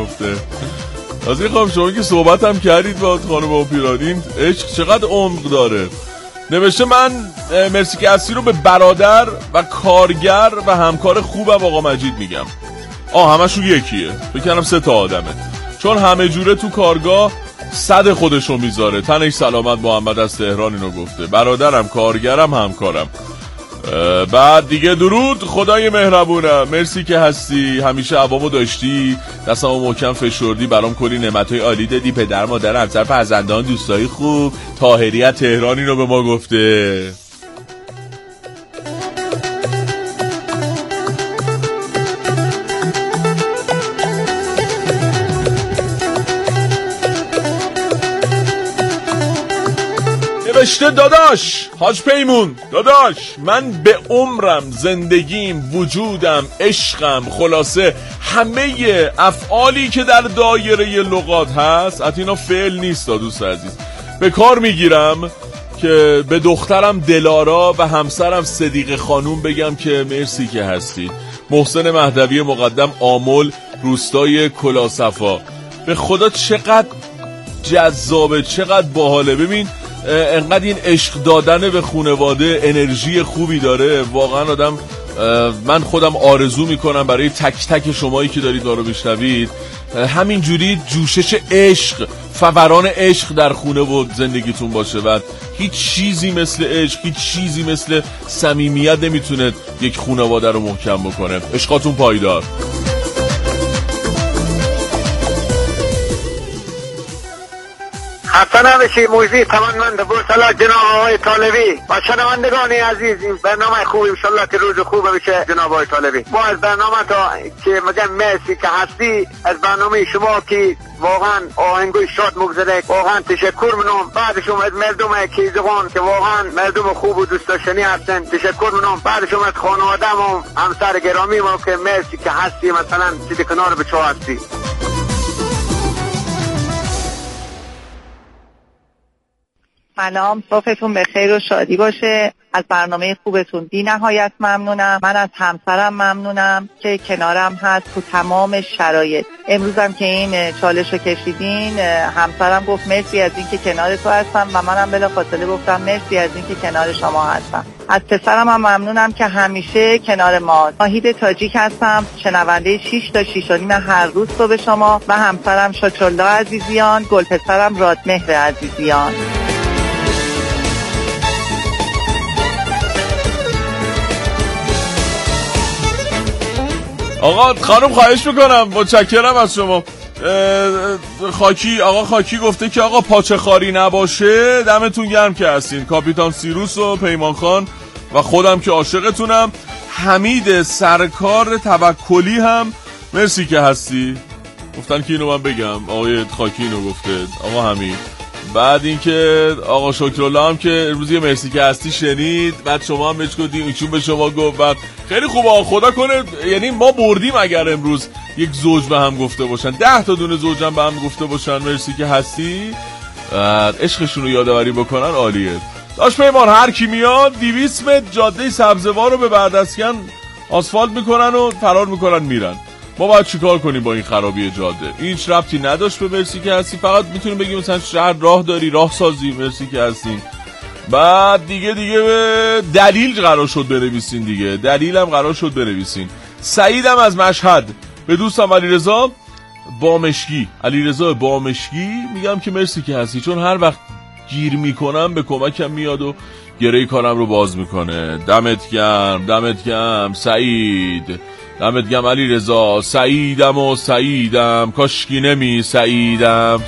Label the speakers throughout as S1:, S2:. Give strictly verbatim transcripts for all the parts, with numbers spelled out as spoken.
S1: گفته. از این خواهم شما که صحبت هم کردید با خانم اپیرانین، عشق چقدر عمق داره. نوشته من مرسی که هستی رو به برادر و کارگر و همکار خوبم آقا مجید میگم. آه همشون یکیه، بکنم سه تا آدمه، چون همه جوره تو کارگاه صد خودشو میذاره. تنش سلامت محمد از تهران اینو گفته. برادرم، کارگرم، همکارم. بعد دیگه درود، خدای مهربونم، مرسی که هستی، همیشه عوامو داشتی، دستمو محکم فشردی، برام کلی نعمتای عالی دادی، پدر مادر همسر فرزندان دوستای خوب. طاهری از تهران اینو به ما گفته. نوشته داداش حاج پیمون، داداش من به عمرم، زندگیم، وجودم، عشقم، خلاصه همه افعالی که در دایره لغات هست، اتینا فعل نیست دوست عزیز، به کار میگیرم که به دخترم دلارا و همسرم صدیق خانوم بگم که مرسی که هستید. محسن مهدوی مقدم، آمل، روستای کلاسفا. به خدا چقدر جذابه، چقدر باحاله. ببین انقدر این عشق دادن به خانواده انرژی خوبی داره، واقعا آدم، من خودم آرزو میکنم برای تک تک شمایی که دارید ما رو میشنوید همینجوری جوشش عشق، فوران عشق در خونه و زندگیتون باشه و هیچ چیزی مثل عشق، هیچ چیزی مثل صمیمیت نمیتونه یک خانواده رو محکم بکنه. عشقاتون پایدار.
S2: حسن نبشی موزی تمنمند برسلا جناب آقای طالبی و شنوندگان عزیز، این برنامه خوبی انشالله که روز خوب بشه جناب آقای طالبی. ما از برنامه تا که میگم مرسی که هستی، از برنامه شما که واقعا آهنگوی شاد مگذره، واقعا تشکر منم. بعدشون از مردم کیزغان که واقعا مردم خوب و دوست داشتنی هستن تشکر منم. بعدشون از خانواده‌م و همسر گرامی ما که مرسی که هستی، مثلا سید کنار بچه هستی.
S3: سلام، صبحتون به خیر و شادی باشه. از برنامه خوبتون بی نهایت ممنونم. من از همسرم ممنونم که کنارم هست تو تمام شرایط. امروزم که این چالش رو کشیدین، همسرم گفت مرسی از این که کنار تو هستم و منم بلافاصله گفتم مرسی از این که کنار شما هستم. از پسرم هم ممنونم که همیشه کنار ما. ناهید تاجیک هستم، شنونده شش تا شش و نیم هر روز صبح شما و همسرم شکرالله عزیزیان، گل پسرم رادمهر عزیزیان.
S1: آقا خانم خواهش میکنم، متشکرم از شما. خاکی آقا خاکی گفته که آقا پاچه خاری نباشه دمتون گرم که هستین. کاپیتان سیروس و پیمان خان و خودم که عاشقتونم. حمید سرکار توکلی هم مرسی که هستی. گفتن که اینو من بگم، آقای خاکی اینو گفته، آقا حمید. بعد اینکه آقا شکرالله هم که امروز یه مرسی که هستی شنید، بعد شما هم بهش گفتید، ایشون به شما گفت. بعد خیلی خوبه، خدا کنه یعنی ما بردیم اگر امروز یک زوج به هم گفته باشن، ده تا دونه زوج هم به هم گفته باشن مرسی که هستی، عشقشون رو یادآوری بکنن، عالیه. داش پیمان هر کی میاد دویست متر جاده سبزوار رو به بردسکن آسفالت میکنن و فرار میکنن میرن. ما باید چیکار کنیم با این خرابی جاده؟ هیچ ربطی نداشت به مرسی که هستی، فقط میتونیم بگیم مثلا شهر راه داری، راه سازی، مرسی که هستین. بعد دیگه دیگه دلیل قرار شد بنویسین، دیگه دلیلم قرار شد بنویسین. سعیدم از مشهد، به دوستم علیرضا بامشکی، علیرضا بامشکی میگم که مرسی که هستی، چون هر وقت گیر میکنم به کمکم میاد و گره کارم رو باز میکنه. دمت گرم، دمت گرم سعید، دمت گرم علیرضا. سعیدم و سعیدم کاشکی نمی سعیدم.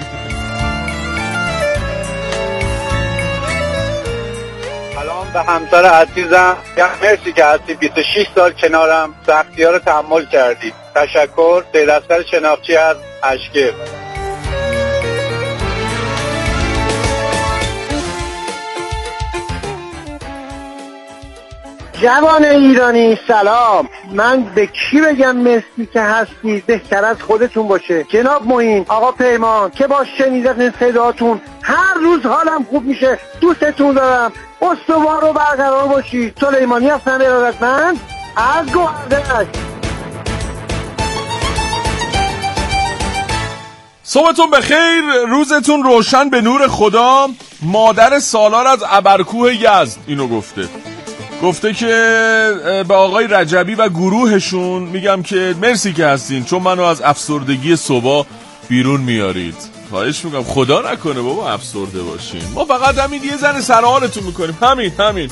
S2: سلام به همسر عزیزم، مرسی که هستی، بیست و شش سال کنارم سختی‌ها رو تحمل کردی. تشکر. سید اصغر شناختی از اشکر.
S4: جوان ایرانی سلام، من به کی بگم مرسی که هستی؟ بهتر از خودتون باشه. جناب معین، آقا پیمان که با شنیدن صداتون هر روز حالم خوب میشه. دوستتون دارم، استوار و برقرار باشی. سلیمانی هستم، ارادتمند از گوهردش.
S1: صبحتون بخیر، روزتون روشن به نور خدا. مادر سالار از ابرکوه یزد اینو گفته گفته که به آقای رجبی و گروهشون میگم که مرسی که هستین، چون منو از افسردگی صبح بیرون میارید. خواهش میکنم، خدا نکنه بابا افسرده باشین، ما فقط همین یه ذره سرحالتون میکنیم، همین همین.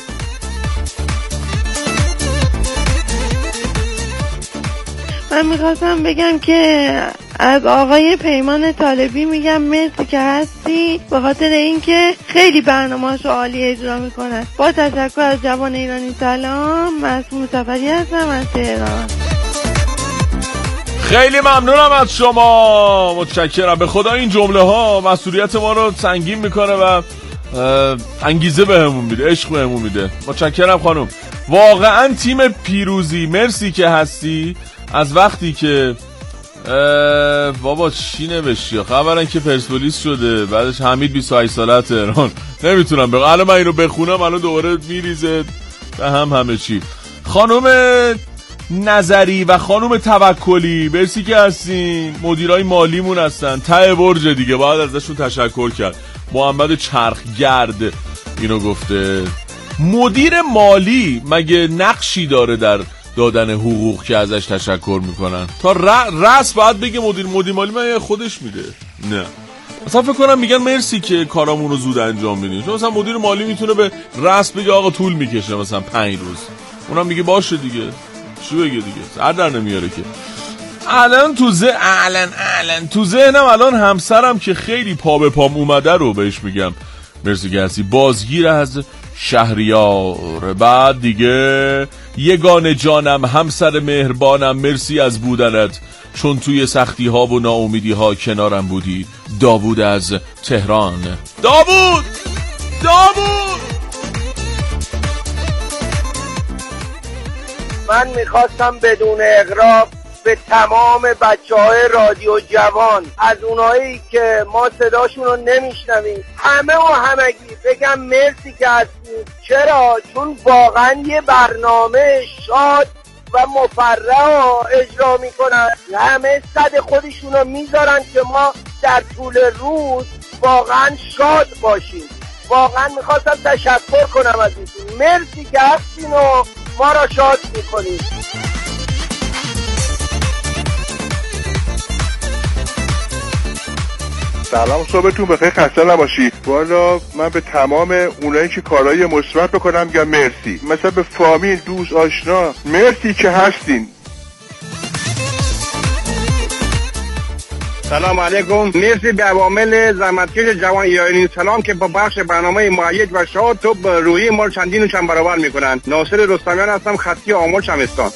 S5: من میخواستم بگم که از آقای پیمان طالبی میگم مرسی که هستی، به خاطر اینکه خیلی برنامه‌اشو عالی اجرا میکنن. با تشکر از جوان ایرانی. سلام، معصوم سفری هستم از تهران.
S1: خیلی ممنونم از شما، متشکرم. به خدا این جمله ها مسئولیت ما رو سنگین میکنه و انگیزه بهمون میده، عشق بهمون میده. متشکرم خانم، واقعا تیم پیروزی، مرسی که هستی. از وقتی که بابا چی نوشتی؟ خبرن که پرسپولیس شده، بعدش حمید بیست و هشت ساله تهران. نمیتونم بگم، الان من اینو بخونم الان دوباره میریزه به هم همه چی. خانم نظری و خانم توکلی مرسی که هستین، مدیرای مالیمون هستن، ته برج دیگه، باید ازشون تشکر کرد. محمد چرخگرد اینو گفته. مدیر مالی مگه نقشی داره در دادن حقوق که ازش تشکر میکنن؟ تا رأس باید بگه مدیر مدیر مالی من خودش میده. نه مثلا فکر کنم میگن مرسی که کارامون رو زود انجام میدین. چون مثلا مدیر مالی میتونه به رأس بگه آقا طول میکشه مثلا پنج روز، اونم میگه باشه دیگه، چی بگه دیگه، سر در نمیاره که. الان تو ذهن الان الان تو ذهنم الان همسرم که خیلی پا به پام اومده رو بهش میگم مرسی که هستی. بازگیر از شهریار، بعد دیگه یگانه جانم، همسر مهربانم، مرسی از بودنت، چون توی سختی ها و ناامیدی ها کنارم بودی. داوود از تهران. داوود داوود
S4: من میخواستم بدون اغراق به تمام بچه های رادیو جوان، از اونایی که ما صداشون رو نمیشنویم، همه و همگی بگم مرسی که هستید. چرا؟ چون واقعا یه برنامه شاد و مفرح اجرا میکنن، همه صد خودشون رو میذارن که ما در طول روز واقعا شاد باشیم. واقعا میخواستم تشکر کنم از ایشون، مرسی که هستین و ما را شاد میکنید.
S6: سلام، صبحتون بخیر، خسته نباشی. والا من به تمام اونایی که کارهای مثبت بکنم میگم مرسی، مثلا به فامیل، دوست، آشنا، مرسی که هستین.
S7: سلام علیکم، مرسی به عوامل زحمتکش جوان ایرانی سلام که با بخش برنامه مؤید و شاد تو روحی ما چندین و چند برابر میکنن. ناصر رستمیان هستم، خطی آمل شمستان.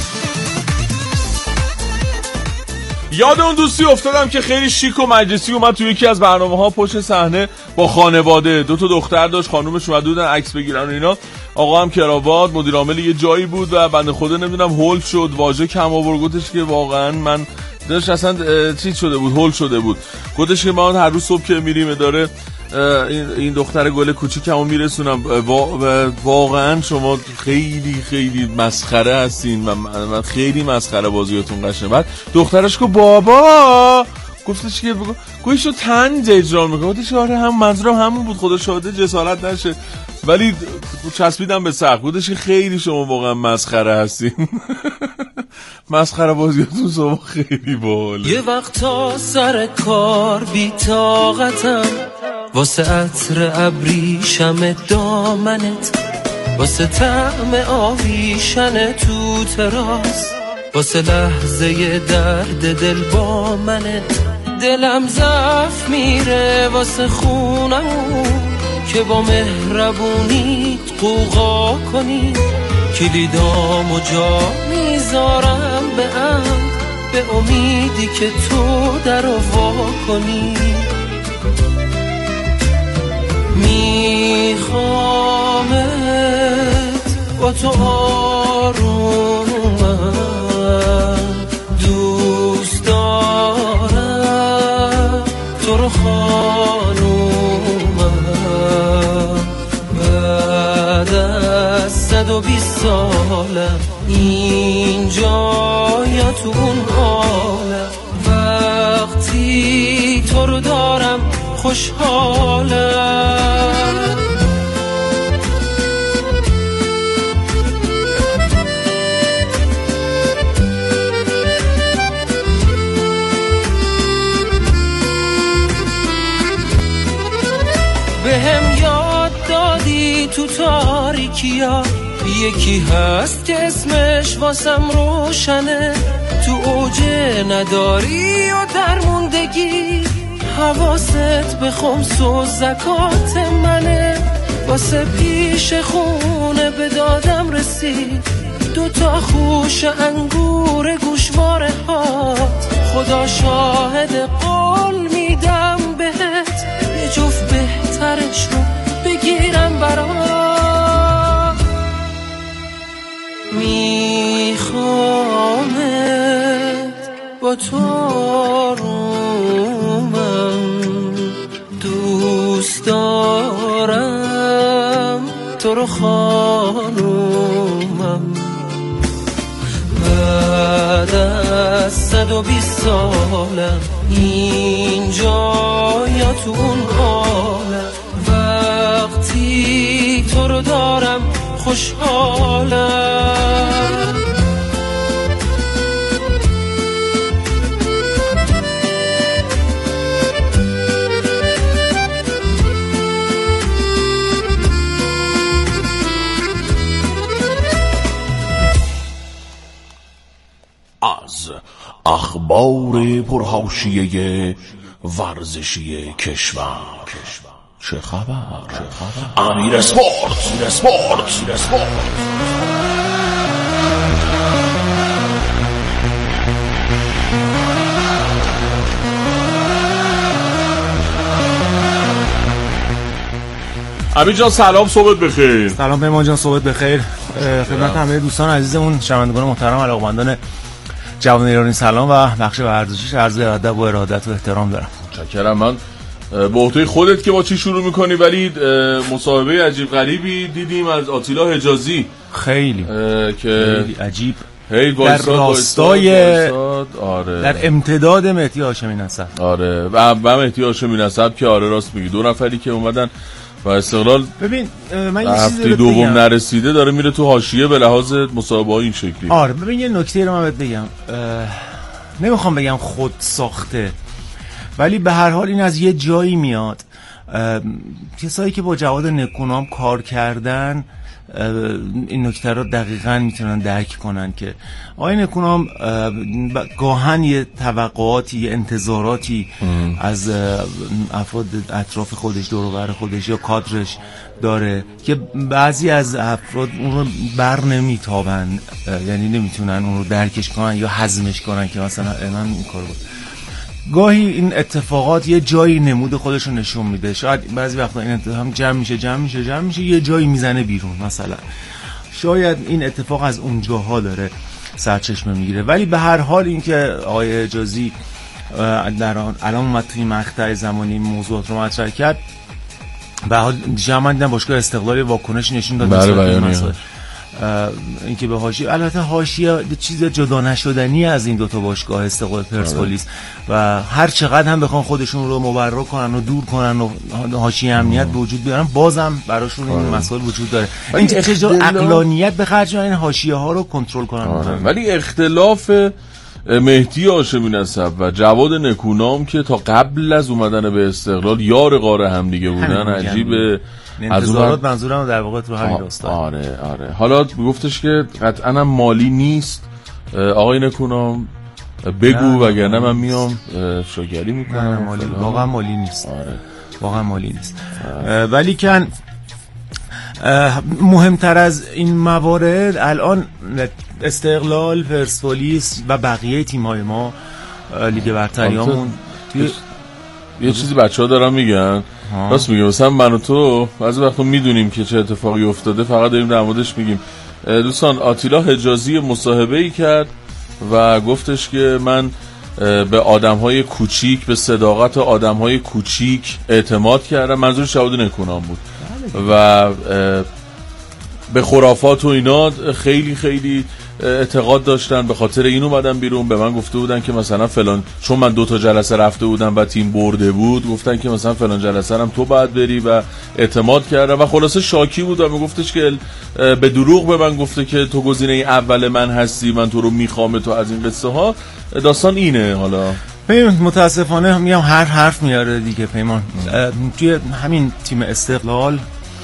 S1: یاد اون دوستی افتادم که خیلی شیک و مجلسی اومد توی یکی از برنامه‌ها پشت صحنه با خانواده، دو تا دختر داشت، خانومش اومده بودن عکس بگیرن و اینا. آقا هم کراوات، مدیر عامل یه جایی بود و بنده خدا نمیدونم هول شد، واژه کم آورد، گفتش که واقعا من داشت اصلا چیز شده بود، هول شده بود. گفتش که ما هر روز صبح که میریم اداره این, این دختر گل کوچیکمو میرسونم. واقعا شما خیلی خیلی مسخره هستین و من خیلی مسخره بازیاتون قشنگه. بعد دخترش که بابا گفتش که گویشو طنز اجرا میکنه. گفتش آره هم منظورم همون بود، خدا شاهده جسارت نشه، ولی چسبیدم به سقف. گفتش که خیلی شما واقعا مسخره هستین. مسخره بازیاتون شما خیلی باحاله.
S8: یه وقتا سر کار بی طاقتم، واسه عطر ابریشم دامنت، واسه طعم آویشن تو تراس، واسه لحظه درد دل با منت. دلم ضعف میره واسه خونم که با مهربونیت قوقا کنی. کلیدامو جا میذارم به عمد، به امیدی که تو در وا کنی. میخوامت با تو آرومم، دوست دارم تو رو خانومم. بعد از صد و بیست سالم اینجا یا تو اون عالم، وقتی تو رو دارم خوشحالم. به هم یاد دادی تو تاریکیا یکی هست که اسمش واسم روشنه، تو اوجه نداری و درموندگی حواست به خمس و زکات منه. واسه پیش خونه به دادم رسید دو تا خوش انگور گوشواره هات، خدا شاهد قول میدم بهت یه جفت بهترش رو بگیرم برات. میخوامت با تو رومم، دوست دارم تو رو خانومم. بعد از صد و بیست سالم اینجا یا تو اون عالم، وقتی تو رو دارم خوشحالم.
S1: از اخبار پرحاشیه ورزشی کشور چه خبر؟ امیر اسپورت امیر اسپورت امیر اسپورت امیر جان سلام، صبحت بخیر.
S9: سلام پیمان جان، صبحت بخیر. خدمت همه دوستان عزیزمون شنوندگان محترم علاقه‌مندان جوان ایرانی سلام و بخش ورزشیش عرض ادب و ارادت و احترام دارم.
S1: متشکرم. من به عهده خودت که با چی شروع میکنی، ولی مصاحبه عجیب غریبی دیدیم از آتیلا حجازی.
S9: خیلی
S1: که
S9: خیلی عجیب
S1: هی
S9: در راستای
S1: آره
S9: در امتداد مهدی هاشمی نسب.
S1: آره و مهدی هاشمی نسب که آره راست میگی، دو نفری که اومدن و استقلال
S9: ببین من یه
S1: چیزی هفته دوم نرسیده داره میره تو حاشیه به لحاظ مصاحبه های این شکلی.
S9: آره ببین یه نکته رو من بهت بگم، نمیخوام بگم خود ساخته، ولی به هر حال این از یه جایی میاد. کسایی که با جواد نکونام کار کردن این نکته رو دقیقاً میتونن درک کنن که آقای نکونام گاهن یه توقعاتی، یه انتظاراتی ام. از افراد اطراف خودش، دور و بر خودش یا کادرش داره که بعضی از افراد اون رو بر نمیتابن، یعنی نمیتونن اون رو درکش کنن یا هضمش کنن که مثلا الان این کار بود. گاهی این اتفاقات یه جایی نمود خودش رو نشون میده، شاید بعضی وقتا این اتفاق جمع میشه جمع میشه جمع میشه یه جایی میزنه بیرون، مثلا شاید این اتفاق از اونجاها داره سرچشمه میگیره. ولی به هر حال این که آقای حجازی در الان اومد توی مقطع زمانی موضوعات رو مطرح کرد، به حال جمع دیدم باشگاه استقلال واکنش نشون داد.
S1: بله
S9: اینکه به حاشیه، البته حاشیه چیز جدا نشدنی از این دوتا باشگاه استقلال پرسپولیس و هر چقدر هم بخوان خودشون رو مبرر کنن و دور کنن و حاشیه امنیت به وجود بیارن، بازم براشون این مسائل وجود داره. این چه جور عقلانیت به خرج این حاشیه ها رو کنترل کنن.
S1: ولی اختلاف مهدی هاشمی نسب و جواد نکونام که تا قبل از اومدن به استقلال یار غار هم دیگه بودن عجیبه.
S9: انتظارات منظورم در واقع رو همین راستا.
S1: آره آره. حالا گفتش که قطعا هم مالی نیست آقای نکونام، بگو وگرنه من میام شاگری میکنم.
S9: مالی واقعا مالی نیست.
S1: آره
S9: واقعا مالی نیست. ولی کن مهمتر از این موارد الان استقلال، پرسپولیس و بقیه تیم‌های ما لیگ برتریامون
S1: یه چیزی بچه‌ها دارن میگن، راست میگه. مثلا من و تو بعضی وقتا میدونیم که چه اتفاقی افتاده، فقط داریم در موردش میگیم. دوستان آتیلا حجازی مصاحبه‌ای کرد و گفتش که من به آدم‌های کوچیک، به صداقت آدم‌های کوچیک اعتماد کردم. منظور جواد نکونام بود و به خرافات و اینا خیلی خیلی اعتقاد داشتن، به خاطر این اومدن بیرون. به من گفته بودن که مثلا فلان، چون من دو تا جلسه رفته بودم و تیم برده بود، گفتن که مثلا فلان جلسه هم تو باید بری و اعتماد کردن و خلاصه شاکی بود و میگفتش که به دروغ به من گفته که تو گزینه اول من هستی، من تو رو میخوام، تو از این قصه ها. داستان اینه. حالا
S9: متاسفانه میگم هر حرف میاره دیگه پیمان. توی همین تیم استقلال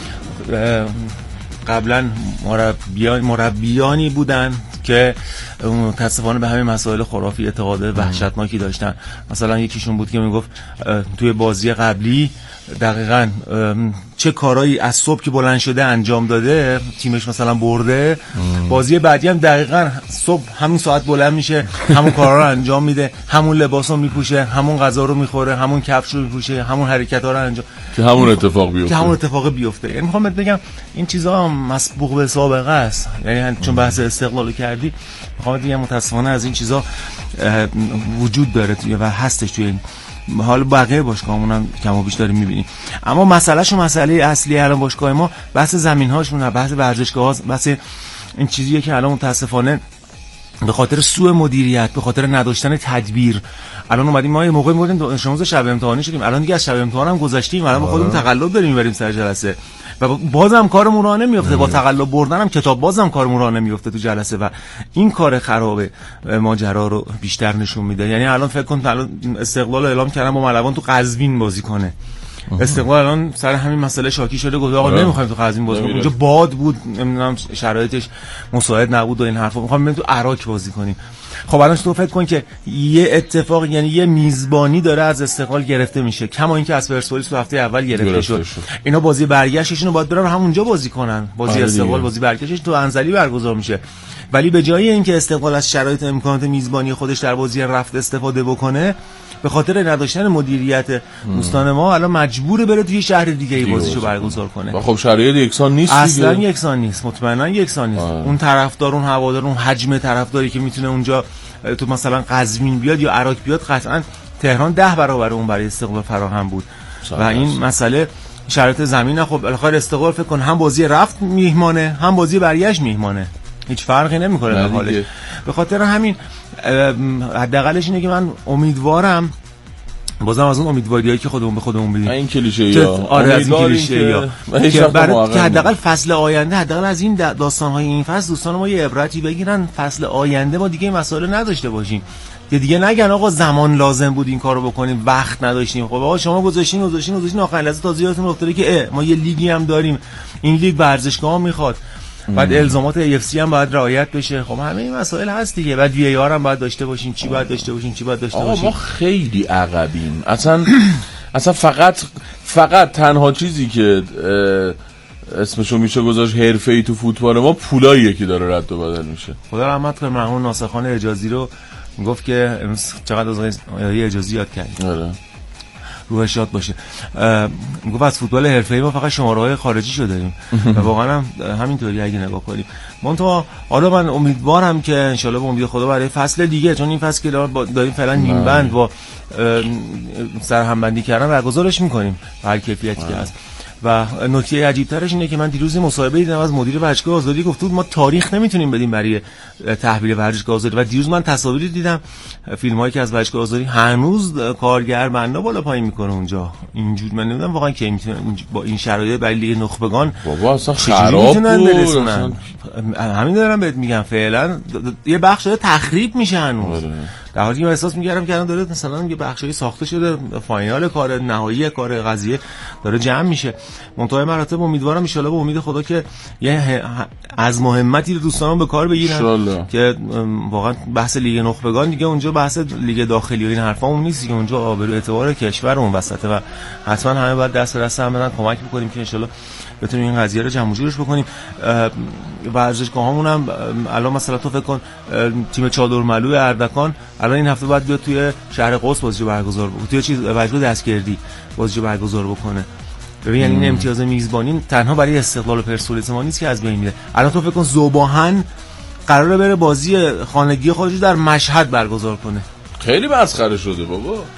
S9: قبلا مربیان مربیانی بودن که متاسفانه به همین مسائل خرافی اعتقاد وحشتناکی داشتن. مثلا یکیشون بود که میگفت توی بازی قبلی دقیقاً چه کارایی از صبح که بلند شده انجام داده، تیمش مثلا برده، بازی بعدی هم دقیقاً صبح همون ساعت بلند میشه، همون کارا رو انجام میده، همون لباسو میپوشه، همون غذا رو میخوره، همون کفش رو میپوشه، همون حرکت‌ها رو انجام
S1: که همون اتفاق بیفته
S9: که همون اتفاق بیفته. یعنی میخوام بهت بگم این چیزا مسبوق به سابقه است. یعنی چون بحث استقلال کردی، میخوام بگم متاسفانه از این چیزا وجود داره و هستش توی این حال بقیه باشگاهمون هم کم و بیش داریم می‌بینیم. اما مسئله‌شو مسئله اصلی الان باشگاه ما بحث زمین‌هاشون، بحث ورزشگاه‌ها، بحث این چیزیه که الان متاسفانه به خاطر سوء مدیریت، به خاطر نداشتن تدبیر، الان اومدیم ما یه موقع بودیم دانش آموز شب امتحانی شدیم، الان دیگه از شب امتحان هم گذشتیم، الان خودمون تقلب داریم میبریم سر جلسه و بازم کارمون راه نمیافته. با تقلب بردن هم کتاب بازم کارمون راه نمیافته تو جلسه و این کار خرابه ماجرا رو بیشتر نشون میده. یعنی الان فکر کن الان استقلال اعلام کردن با ملوان تو قزوین بازی کنه. استقلال الان سر همین مسئله شاکی شده، گفت آقا نمیخوایم تو قزوین بازی کنیم، اونجا باد بود، نمیدونم شرایطش مساعد نبود و این حرفا، میخوایم بریم تو عراق بازی کنیم. خب الان تو فکر کن که یه اتفاق، یعنی یه میزبانی داره از استقلال گرفته میشه، کما اینکه از پرسپولیس تو هفته اول گرفته شد. شد اینا بازی برگشتشون رو باید برن همونجا بازی کنن. بازی استقلال بازی برگشتش تو انزلی برگزار میشه، ولی به جای اینکه استقلال از شرایط امکانات میزبانی خودش در بازی رفت استفاده بکنه، به خاطر نداشتن مدیریت دوستان ما الان مجبوره بره توی شهر دیگه ای بازیشو برگزار کنه.
S1: خب شرایط یکسان نیست دیگه،
S9: اصلا یکسان نیست، مطمئنا یکسان نیست. آه. اون طرفدار، اون هوادار، اون حجم طرفداری که میتونه اونجا تو مثلا قزوین بیاد یا عراق بیاد، قطعا تهران ده برابر اون برای استقلال فراهم بود و این مسئله شرایط زمین. خب بالاخره استقلال فکر کن هم بازی رفت میهمانه، هم بازی برگشت میهمانه، هیچ فرقی نمیکنه در حالش. به خاطر همین حداقلش اینه که من امیدوارم، بازم از اون امیدواریایی که خودمون به خودمون بدیم،
S1: این کلیشه یا
S9: آره از این کلیشه یا که برای که حداقل فصل آینده، حداقل از این داستان‌های این فصل دوستان ما یه عبرتی بگیرن، فصل آینده ما دیگه این مسائل نداشته باشیم. که دیگه نگن آقا زمان لازم بود این کارو بکنیم، وقت نداشتیم. خب آقا شما گذاشتین گذاشتین گذاشتین آخرین لحظه تازه یادتون افتاده که ما یه لیگی هم داریم، این لیگ ورزشگاه میخواد، بعد الزامات ای اف سی هم باید رعایت بشه. خب همه این مسائل هست دیگه. بعد وی ای آر هم باید داشته باشیم، چی باید داشته باشیم، چی باید داشته
S1: آقا
S9: باشیم.
S1: ما خیلی عقبیم اصلا. اصلا فقط فقط تنها چیزی که اسمشو میشه گذاشت حرفه‌ای تو فوتبال ما پولاییه که داره رد و بدل میشه.
S9: خدا رحمت کنه مرحوم ناصرخان اجازی رو گفت که چقدر از آقای اجازی یاد کردیم. آره. روحش شاد باشه. میگفت از فوتبال حرفه‌ای ما فقط شماره‌های خارجی شو داریم و واقعا هم همینطوری اگه نگاه کنیم. من تو حالا من امیدوارم که ان شاءالله به امید خدا برای فصل دیگه، چون این فصل که داریم فعلا نیم بند با سرهمبندی کردن برگزارش می‌کنیم هر کیفیتی که هست. و نکته عجیب ترش اینه که من دیروز مصاحبه دیدم از مدیر ورزشگاه آزادی، گفت بود ما تاریخ نمیتونیم بدیم برای تحویل ورزشگاه آزادی. و دیروز من تصاویری دیدم، فیلمایی که از ورزشگاه آزادی هنوز کارگر بنده بالا پایین میکنه اونجا. اینجور من نمیدونم واقعا که میتونه با این شرایط برای لیگ نخبگان
S1: بابا اصلا خراب بود.
S9: همین دارم بهت میگم، فعلا یه بخش داره تخریب میشه هنوز، در حالی که من احساس می‌کردم که الان داره مثلا یه بخشی ساخته شده، فاینال کار نهایی کار قضیه داره جمع میشه. منتهای مراتب امیدوارم ان شاءالله به امید خدا که یه از مهمتی رو دوستانم به کار بگیرن که واقعا بحث لیگ نخبگان دیگه اونجا بحث لیگ داخلی و این حرفا اون نیست که اونجا آبرو اعتبار کشور اون وسطه و حتما همه باید دست به دست هم بدن، کمک بکنیم که ان شاءالله بتونیم این قضیه رو جمع و جورش بکنیم. ورزشگاهامون هم الان مثلا تو فکر کن تیم چادرملو اردکان الان این هفته بعد بیاد توی شهر قدس بازی برگزار بکنه، توی چیز ورزشگاه دستگردی بازی برگزار بکنه. ببین یعنی این امتیاز میزبانی تنها برای استقلال و پرسپولیس ما نیست که از بین میره. الان تو فکر کن ذوباهن قراره بره بازی خانگی خودش در مشهد برگزار کنه.
S1: خیلی مسخره شده بابا.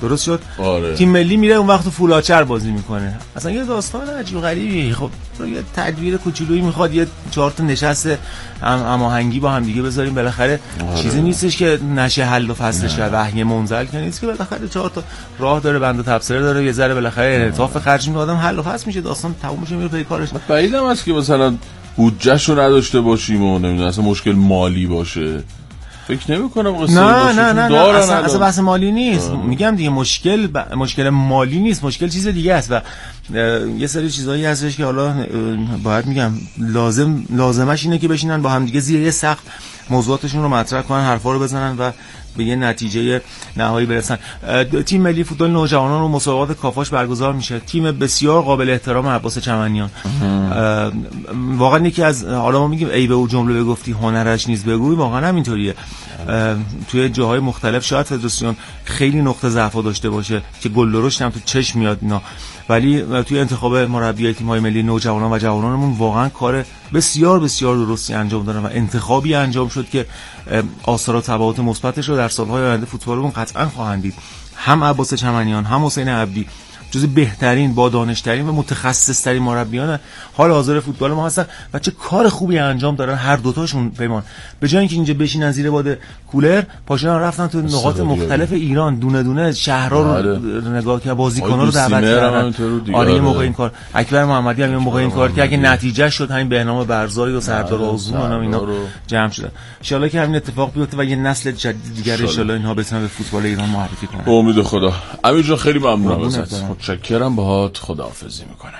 S9: درست شد.
S1: آره.
S9: تیم ملی میره اون وقت فولاچر بازی میکنه. اصلا یه داستان عجیب غریبی. خب یه تدبیر کوچولویی میخواد، یه چهار تا نشست هماهنگی با هم دیگه بذاریم. بالاخره آره. چیزی نیستش که نشه حل و فصلش و وحی منزل که نیست که بالاخره چهار تا راه داره، بند و تبصره داره، یه ذره بالاخره انعطاف خرج میکنه آدم حل و فصل میشه، داستان تموم میشه، میره پی کارش.
S1: بعیدم است که مثلا بودجهشو نداشته باشیم و نمیدونم اصلا مشکل مالی باشه. فکر نمی کنم قصه
S9: نه
S1: باشه.
S9: نه نه, نه. اصلا, اصلا بحث مالی نیست.
S1: آه.
S9: میگم دیگه مشکل ب... مشکل مالی نیست، مشکل چیز دیگه است و یه سری چیزایی هستش که حالا باید میگم لازم لازمش اینه که بشینن با هم دیگه زیر یه سقف موضوعاتشون رو مطرح کنن، حرفا رو بزنن و به یه نتیجه نهایی برسن. تیم ملی فوتبال نوجوانان و مسابقات کافاش برگزار میشه. تیم بسیار قابل احترام عباس چمنیان. واقعا یکی از، حالا ما میگیم ای به او جمله بگفتی هنرش نیست بگوی، واقعا همینطوریه. توی جاهای مختلف شاید فدراسیون خیلی نقطه ضعف داشته باشه که گل درشت هم تو چشم میاد اینا، ولی توی انتخاب مربی تیم‌های ملی نوجوانان و جوانانمون واقعا کار بسیار بسیار درستی انجام دادن و انتخابی انجام شد که آثار و تبعات مثبتش رو در سال‌های آینده فوتبالمون قطعاً خواهند دید. هم عباس چمنیان هم حسین عبدی جز بهترین، با دانشترین و متخصصترین مربیان حال حاضر فوتبال ما هستن و چه کار خوبی انجام دارن هر دوتاشون. پیمان به جای اینکه اینجا بشینن زیر باد کولر، پاشون رفتن تو نقاط مختلف ایران، دونه دونه شهرها رو نگاه کردن، بازیکن‌ها رو دعوت کردن. آره یه موقع این کار اکبر محمدی هم یه موقع این کار که اگه نتیجه شد همین بهنام برزایی و سردار آزمون و اینا جمع شدن. ان شاءالله که همین اتفاق بیفته و یه نسل جدید دیگه ان شاءالله اینها بتونن به فوتبال ایران معرفی کنن. به
S1: امید خدا. امیر جان خیلی ممنونم ازت. متشکرم، باهات خداحافظی میکنم.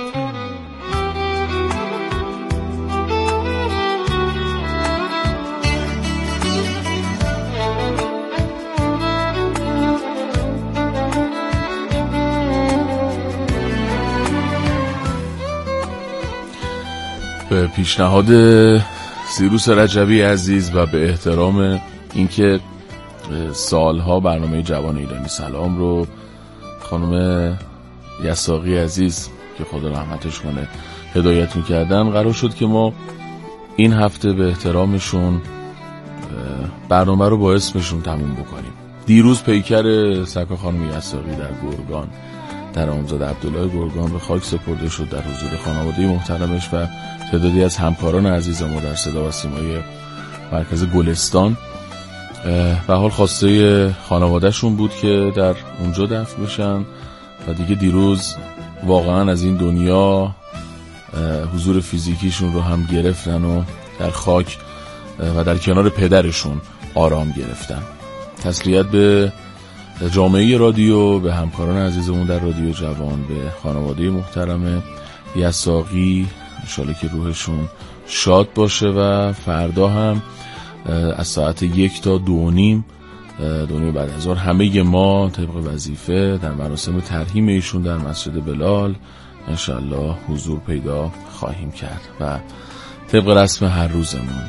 S1: به پیشنهاد سیروس رجبی عزیز و به احترام اینکه سالها برنامه جوان ایرانی سلام رو خانم یساقی عزیز که خدا رحمتش کنه هدایت میکردن، قرار شد که ما این هفته به احترامشون برنامه رو با اسمشون تموم بکنیم. دیروز پیکر سکا خانم یساقی در گرگان در امامزاده عبدالله گرگان به خاک سپرده شد در حضور خانواده محترمش و تعدادی از همکاران عزیز ما در صدا و سیمای مرکز گلستان. به حال خواسته خانوادهشون بود که در اونجا دفن بشن و دیگه دیروز واقعا از این دنیا حضور فیزیکیشون رو هم گرفتن و در خاک و در کنار پدرشون آرام گرفتن. تسلیت به جامعه رادیو، به همکاران عزیزمون در رادیو جوان، به خانواده محترم یساقی، انشالله که روحشون شاد باشه و فردا هم از ساعت یک تا دو و نیم دو بعد از ظهر همه ما طبق وظیفه در مراسم ترحیم ایشون در مسجد بلال انشالله حضور پیدا خواهیم کرد و طبق رسم هر روزمون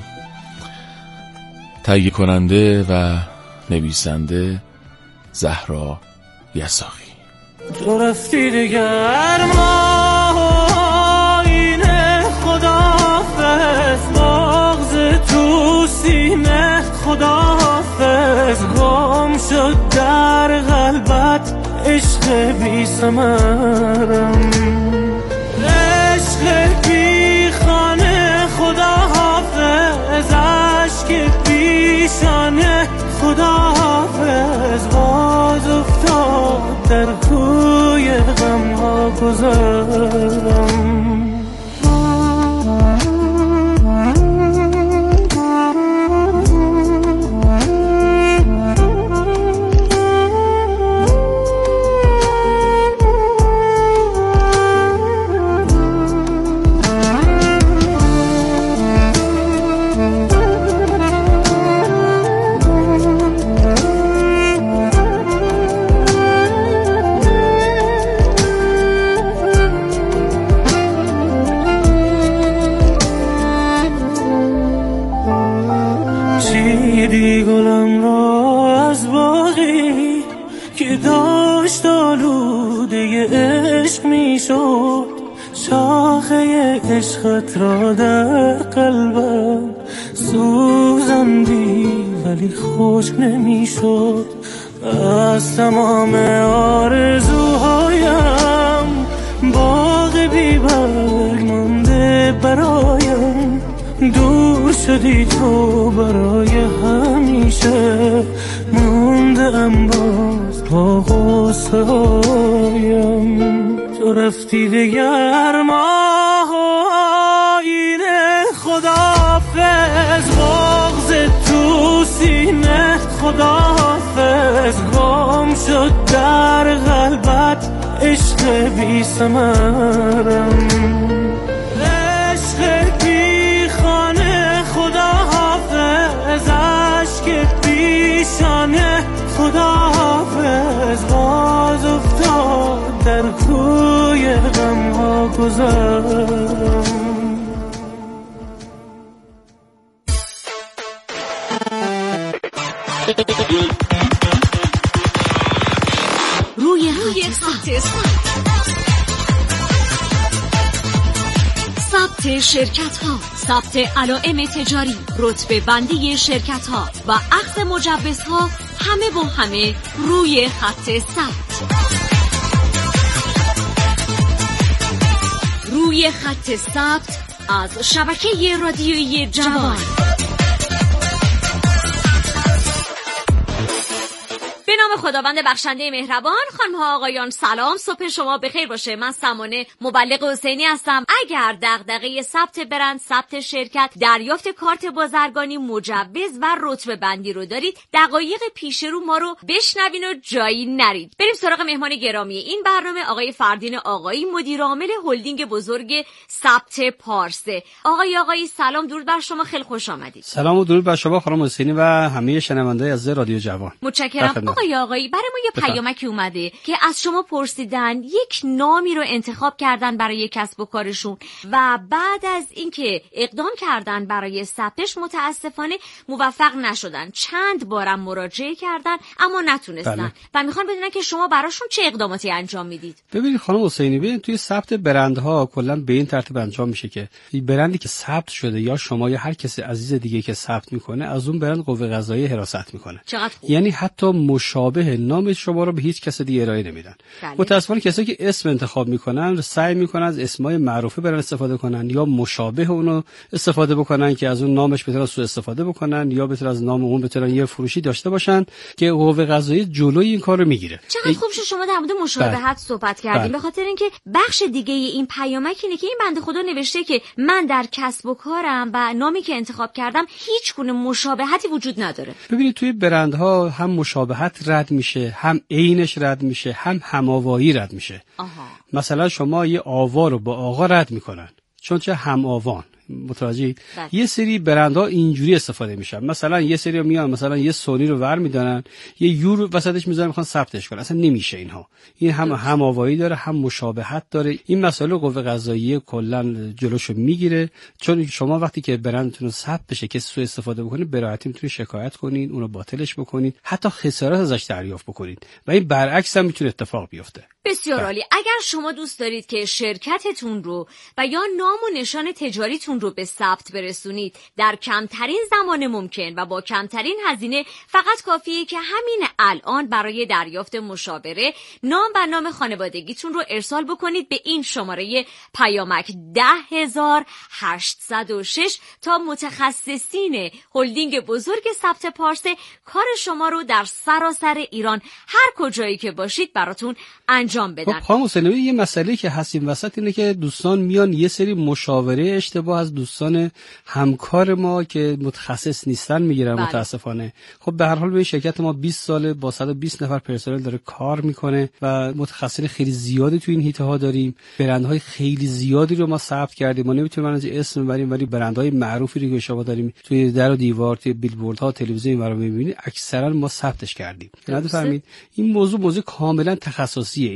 S1: تهیه کننده و نویسنده زهرا یساقی.
S8: تو رفتی دیگر ما اینه خداحافظ، بغض تو سینه خداحافظ، گم شد در قلبت عشق بی ثمرم، عشق بی خانه خداحافظ، عشق بی شانه خداحافظ، باز افتاد در کوی غم ها گذرم. چیدی گلم را از باقی که داشت آلوده عشق می شد، شاخه عشقت را در قلبم سوزندی ولی خوش نمی شد، از تمام آرزوهایم باغ بی برگ مانده برایم، دور شدی تو برای همیشه، مانده ام باز با غصه هایم. تو رفتی دگر ماه آینه، خداحافظ بغض تو سینه، خداحافظ گم شد در قلبت عشق بی ثمرم، عشق بی خانه، خداحافظ عشق بی شانه، خداحافظ باز افتاد در کوی غم ها گذرم.
S10: روی روی خط ثبت شرکت ها، ثبت علائم تجاری، رتبه بندی شرکت ها و اخذ مجوزها، همه با همه روی خط ثبت. روی خط ثبت از شبکه رادیویی جوان. به نام خداوند بخشنده مهربان. خانم ها آقایان سلام، صبح شما بخیر باشه. من سمانه مبلغ حسینی هستم. اگر دغدغه ثبت برند، ثبت شرکت، دریافت کارت بازرگانی، مجوز و رتبه بندی رو دارید، دقایق پیش رو ما رو بشنوین و جایی نرید. بریم سراغ مهمان گرامی این برنامه، آقای فردین آقایی، مدیر عامل هلدینگ بزرگ ثبت پارسه. آقای آقایی سلام، درود بر شما، خیلی خوش آمدید.
S11: سلام و درود بر شما خانم حسینی و همه شنوندگان از رادیو جوان.
S10: متشکرم. آقای آقایی برای ما یه پیامکی اومده که از شما پرسیدن یک نامی رو انتخاب کردن برای کسب و کارشون و بعد از اینکه اقدام کردن برای ثبتش متاسفانه موفق نشدن. چند بارم مراجعه کردن اما نتونستن. بله. و میخوان بدونن که شما براشون چه اقداماتی انجام میدید.
S11: ببینید خانم حسینی، ببینید توی ثبت برندها کلا به این ترتیب انجام میشه که برندی که ثبت شده یا شما یا هر کسی عزیز دیگه که ثبت میکنه از اون برند قوه قضاییه حراست میکنه.
S10: چقدر خوب.
S11: یعنی حتی مشابه نام شما رو به هیچ کس دیگه ارائه نمیدن. بله. متأسفانه کسایی که اسم انتخاب میکنن سعی میکنن از اسمای معروفه برن استفاده کنن یا مشابه اونو استفاده بکنن که از اون نامش بتونن سوء استفاده بکنن یا بتونن از نام اون بتونن یه فروشی داشته باشن که قوه قضاییه جلوی این کارو میگیره.
S10: چقدر خوب شد شما در مورد مشابهت بله. صحبت کردیم. بله. به خاطر اینکه بخش دیگه این پیامک اینه که این بنده خدا نوشته که من در کسب و کارم و نامی که انتخاب کردم هیچ گونه مشابهتی وجود نداره.
S11: ببینید توی برندها هم مشابهت رد میشه، هم عینش رد میشه، هم هماوایی رد میشه. آها. مثلا شما یه آوا رو با آقا رد میکنن چون چه هم آوان. متوجه؟ یه سری برندها اینجوری استفاده میشن، مثلا یه سری میان مثلا یه سونی رو ور میدارن یه یور وسطش میذارن میخوان ثبتش کنن، اصلا نمیشه اینها. این هم هماوایی داره هم مشابهت داره. این مسئله قوه قضاییه کلا جلوشو میگیره، چون شما وقتی که برندتون ثبت بشه که سوء استفاده بکنید به راحتی میتونید شکایت کنین، اونو باطلش بکنید، حتی خسارت ازش دریافت بکنید و این برعکس هم میتونه اتفاق بیفته.
S10: بسیار عالی. اگر شما دوست دارید که شرکتتون رو و یا نام و نشان تجاریتون رو به ثبت برسونید در کمترین زمان ممکن و با کمترین هزینه، فقط کافیه که همین الان برای دریافت مشاوره نام و نام خانوادگیتون رو ارسال بکنید به این شماره پیامک ده هزار هشتصد و شش تا متخصصین هلدینگ بزرگ ثبت پارسه کار شما رو در سراسر ایران هر کجایی که باشید براتون انجام بدن.
S11: خانم حسینی، یه مسئله که هستیم وسط اینه که دوستان میان یه سری مشاوره اشتباه از دوستان همکار ما که متخصص نیستن میگیرن. بله. متاسفانه خب به هر حال به شرکت ما بیست ساله با صد و بیست نفر پرسنل داره کار میکنه و متخصصین خیلی زیادی تو این حیطه ها داریم. برندهای خیلی زیادی رو ما ثبت کردیم. ما نمیتونیم از اسم ببریم ولی برندهای معروفی رو که شما داریم توی در و دیوار، توی بیلبوردها، تلویزیون رو میبینید اکثرا ما ثبتش کردیم. یاد فرمید این موضوع موضوع کاملا تخصصیه.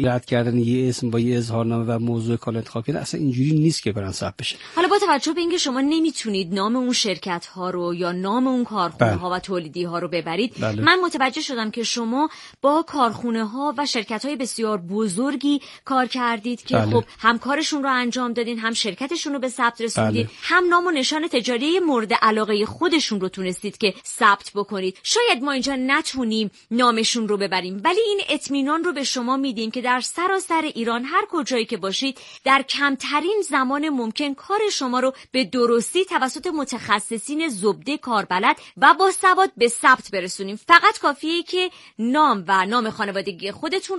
S11: رد کردن یه اسم با یه اظهارنامه و موضوع کال انتخاب کردن اصلا اینجوری نیست که برن ثبت بشه.
S10: حالا با توجه به اینکه شما نمیتونید نام اون شرکت ها رو یا نام اون کارخونه ها و تولیدی ها رو ببرید، بله. من متوجه شدم که شما با کارخونه ها و شرکت های بسیار بزرگی کار کردید که بله. خب هم کارشون رو انجام دادین، هم شرکتشون رو به ثبت رسوندید، بله. هم نام و نشان تجاری مورد علاقه خودشون رو تونستید که ثبت بکنید. شاید ما اینجا نتونیم نامشون رو ببریم، ولی این اطمینان رو به شما میدیم که در سراسر ایران هر کجایی که باشید در کمترین زمان ممکن کار شما رو به درستی توسط متخصصین زبده کاربلد و با سواد به ثبت برسونیم. فقط کافیه که نام و نام خانوادگی خودتون